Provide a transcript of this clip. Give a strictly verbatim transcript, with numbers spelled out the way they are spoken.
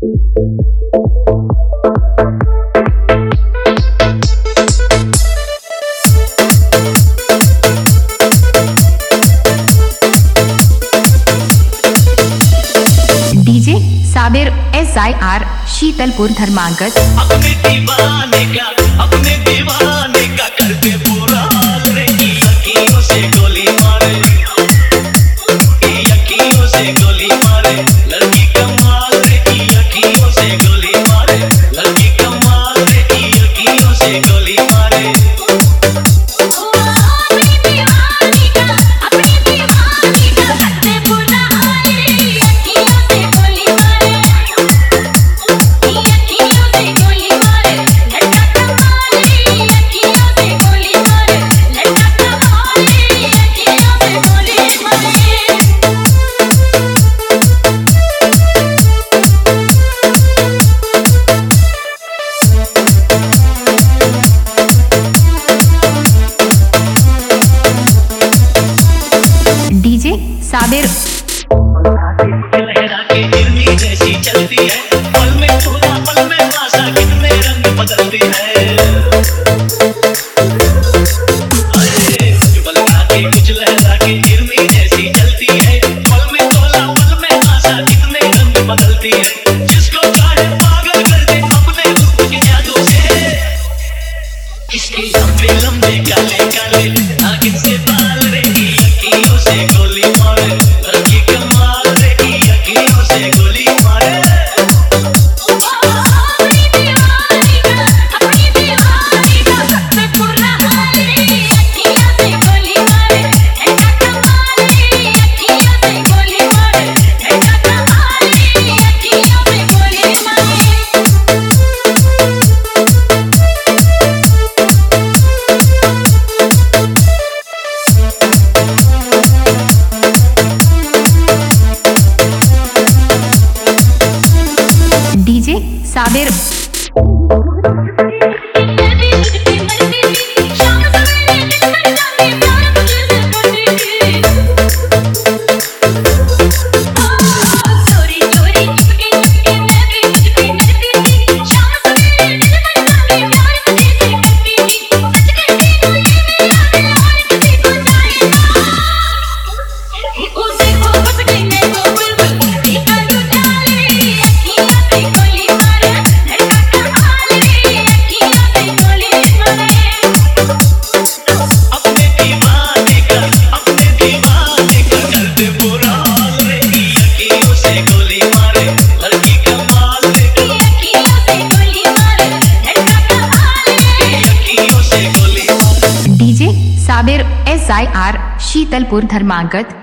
DJ Sabir S I R Sheetalpur धर्मागत। अपने दीवाने का अपने दीवाने का करके पूरा हाल रे, अखियों से गोली मारे, अखियों से गोली मारे, लड़की कमाल रे, अखियों से गोली मारे, लड़की कमाल रे, अखियों से गोली मारे। डीजे साबिर लहरा के हिरनी जैसी चलती है, पल में थोड़ा पल में आशा कितने रंग बदलती है। अरे कुछ लहरा के कुछ लहरा के हिरनी जैसी चलती है, पल में थोड़ा पल में आशा कितने रंग बदलती है। जिसको चाहे पागल कर दे अपने रूप की जादू से, इसके लंबे लंबे काले काले नागिन से बाल रे, अखियों से गोली मारे, लड़की कमाल रे, अखियों से गोली मारे। DJ Sabir Sabir S I R Sheetalpur धर्मागत।